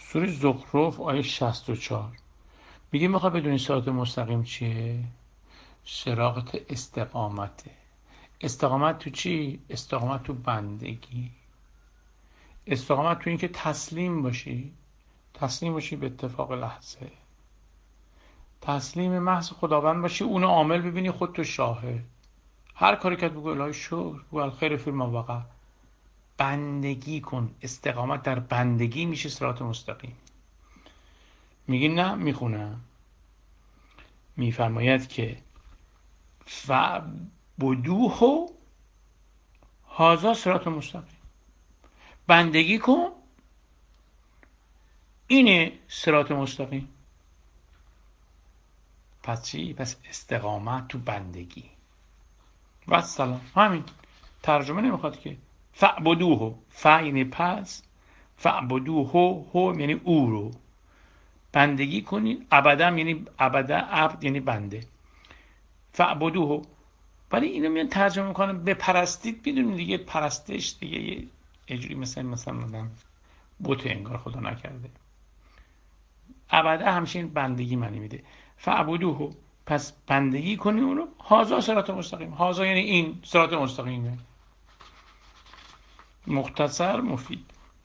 سوره زخرف آیه 64 میگه میخوای بدونی صراط مستقیم چیه؟ صراط استقامته. استقامت تو چی؟ استقامت تو بندگی. استقامت تو این که تسلیم باشی، تسلیم باشی به اتفاق لحظه، تسلیم محض خداوند باشی، اونو عامل ببینی، خود تو شاهد. هر کاری که بگو الهی شکر، بگو الخیر فی ما وقع. بندگی کن. استقامت در بندگی میشه صراط مستقیم. میگی نه، میخونم. میفرماید که فعبدوه هذا صراط مستقیم. بندگی کن، اینه صراط مستقیم. پس چی؟ پس استقامت تو بندگی. و سلام. همین. ترجمه نمیخواد که. فعبدوه، فع یعنی پس، فعبدوه هو یعنی او رو بندگی کنید. عبدم یعنی عبده، عبد یعنی بنده. فعبدوه. ولی اینو میان ترجمه میکنن بپرستید. بدون دیگه پرستش دیگه یه جوری مثلا میگم بت انگار خدا نکرده. عبده همچین بندگی معنی میده. فعبدوه، پس بندگی کنی اونو. هازا صراط مستقیم. هازا یعنی این صراط مستقیمه. مختصر مفید.